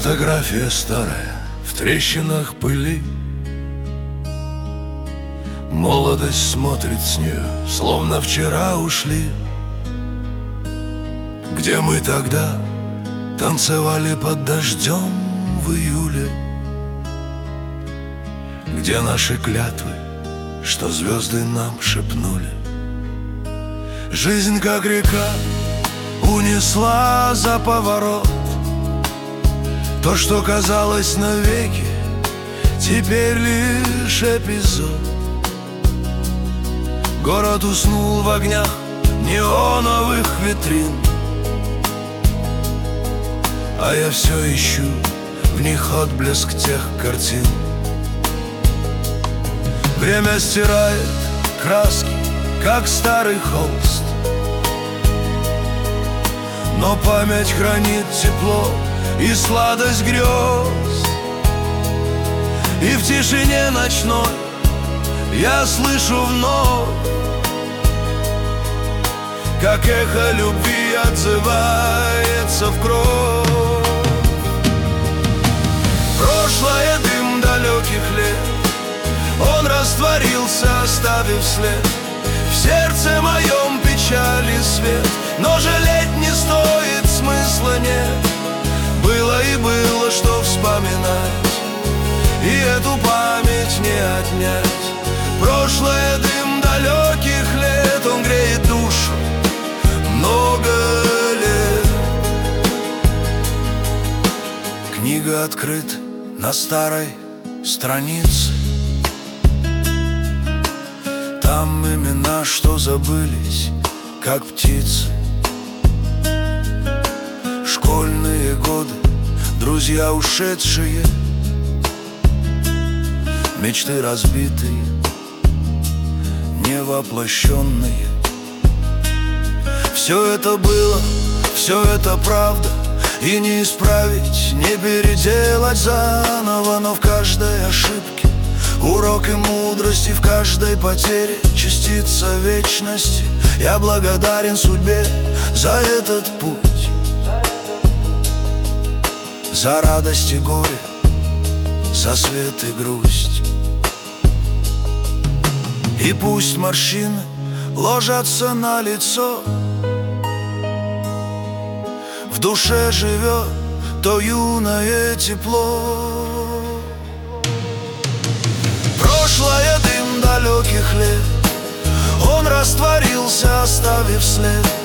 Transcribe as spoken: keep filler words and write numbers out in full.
Фотография старая, в трещинах пыли. Молодость смотрит с нее, словно вчера ушли. Где мы тогда танцевали под дождем в июле? Где наши клятвы, что звезды нам шепнули? Жизнь, как река, унесла за поворот то, что казалось навеки, теперь лишь эпизод. Город уснул в огнях неоновых витрин, а я все ищу в них отблеск тех картин. Время стирает краски, как старый холст, но память хранит тепло и сладость грез. И в тишине ночной я слышу вновь, как эхо любви отзывается в кровь. Прошлое — дым далеких лет, он растворился, оставив след. В сердце моем печали свет, но жалеть не стоит, смысла нет. Было и было, что вспоминать, и эту память не отнять. Прошлое — дым далеких лет, он греет душу много лет. Книга открыта на старой странице, там имена, что забылись, как птицы. Школьные годы, друзья ушедшие, мечты разбитые, невоплощенные. Все это было, все это правда, и не исправить, не переделать заново. Но в каждой ошибке урок и мудрости, в каждой потере частица вечности. Я благодарен судьбе за этот путь, за радость и горе, за свет и грусть. И пусть морщины ложатся на лицо, в душе живет то юное тепло. Прошлое — дым далеких лет, он растворился, оставив след.